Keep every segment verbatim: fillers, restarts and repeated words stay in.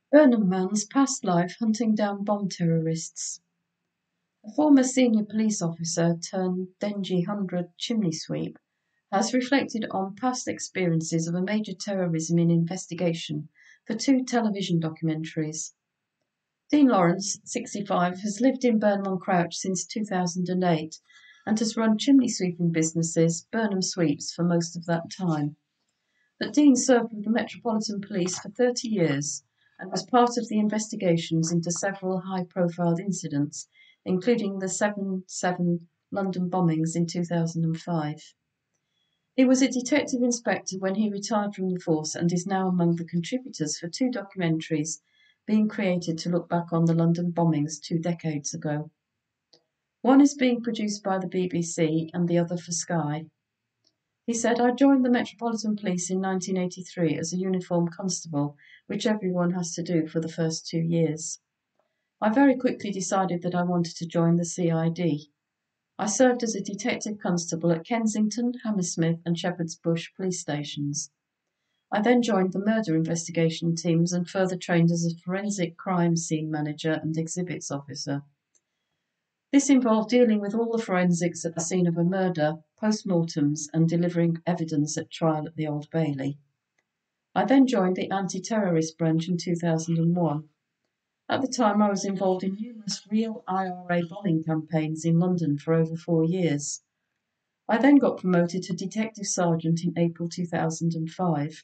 Burnham man's past life hunting down bomb terrorists. A former senior police officer turned Dengie Hundred chimney sweep has reflected on past experiences of a major terrorism investigation for two television documentaries. Dean Lawrence, sixty-five, has lived in Burnham on Crouch since two thousand eight and has run chimney sweeping businesses, Burnham Sweeps, for most of that time. But Dean served with the Metropolitan Police for thirty years and was part of the investigations into several high-profile incidents, including the seven seven London bombings in two thousand five. He was a detective inspector when he retired from the force and is now among the contributors for two documentaries being created to look back on the London bombings two decades ago. One is being produced by the B B C and the other for Sky. He said, "I joined the Metropolitan Police in nineteen eighty-three as a uniformed constable, which everyone has to do for the first two years. I very quickly decided that I wanted to join the C I D. I served as a detective constable at Kensington, Hammersmith and Shepherd's Bush police stations. I then joined the murder investigation teams and further trained as a forensic crime scene manager and exhibits officer. This involved dealing with all the forensics at the scene of a murder, post-mortems and delivering evidence at trial at the Old Bailey. I then joined the anti-terrorist branch in two thousand one. At the time I was involved in numerous real I R A bombing campaigns in London for over four years. I then got promoted to Detective Sergeant in April two thousand five.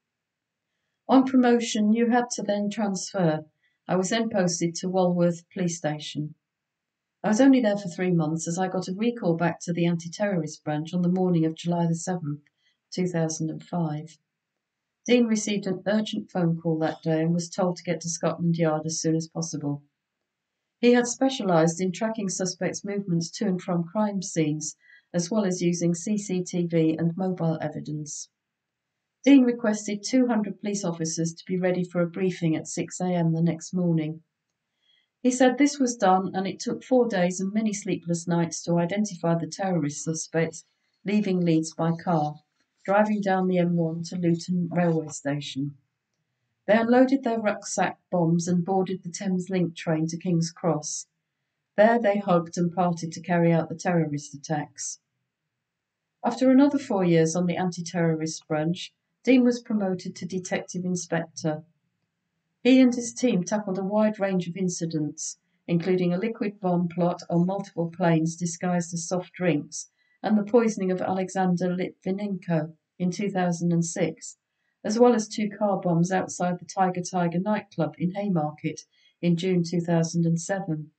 On promotion you had to then transfer. I was then posted to Walworth Police Station. I was only there for three months as I got a recall back to the anti-terrorist branch on the morning of July the seventh, two thousand five. Dean received an urgent phone call that day and was told to get to Scotland Yard as soon as possible. He had specialised in tracking suspects' movements to and from crime scenes, as well as using C C T V and mobile evidence. Dean requested two hundred police officers to be ready for a briefing at six a.m. the next morning. He said this was done and it took four days and many sleepless nights to identify the terrorist suspects leaving Leeds by car, driving down the M one to Luton railway station. They unloaded their rucksack bombs and boarded the Thames Link train to King's Cross. There they hugged and parted to carry out the terrorist attacks. After another four years on the anti-terrorist branch, Dean was promoted to Detective Inspector. He and his team tackled a wide range of incidents, including a liquid bomb plot on multiple planes disguised as soft drinks and the poisoning of Alexander Litvinenko in two thousand six, as well as two car bombs outside the Tiger Tiger nightclub in Haymarket in June two thousand seven.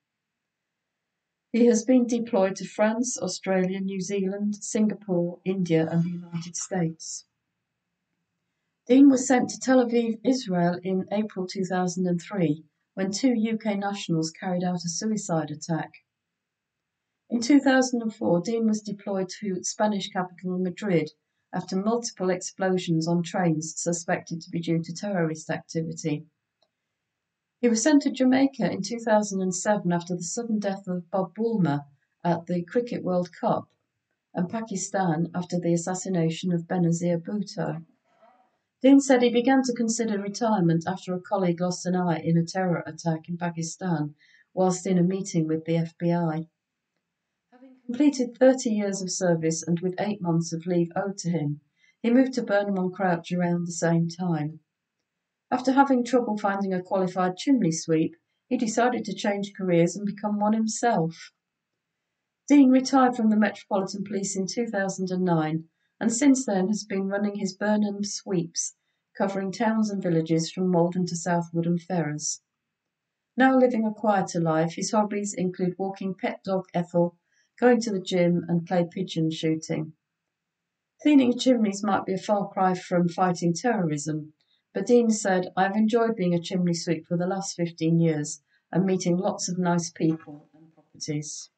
He has been deployed to France, Australia, New Zealand, Singapore, India and the United States. Dean was sent to Tel Aviv, Israel in April two thousand three when two U K nationals carried out a suicide attack. In two thousand four, Dean was deployed to Spanish capital Madrid after multiple explosions on trains suspected to be due to terrorist activity. He was sent to Jamaica in two thousand seven after the sudden death of Bob Woolmer at the Cricket World Cup, and Pakistan after the assassination of Benazir Bhutto. Dean said he began to consider retirement after a colleague lost an eye in a terror attack in Pakistan whilst in a meeting with the F B I. Having completed thirty years of service and with eight months of leave owed to him, he moved to Burnham on Crouch around the same time. After having trouble finding a qualified chimney sweep, he decided to change careers and become one himself. Dean retired from the Metropolitan Police in two thousand nine and since then has been running his Burnham Sweeps, covering towns and villages from Malden to Southwood and Ferrers. Now living a quieter life, his hobbies include walking pet dog Ethel, going to the gym and play pigeon shooting. Cleaning chimneys might be a far cry from fighting terrorism, but Dean said, "I've enjoyed being a chimney sweep for the last fifteen years and meeting lots of nice people and properties."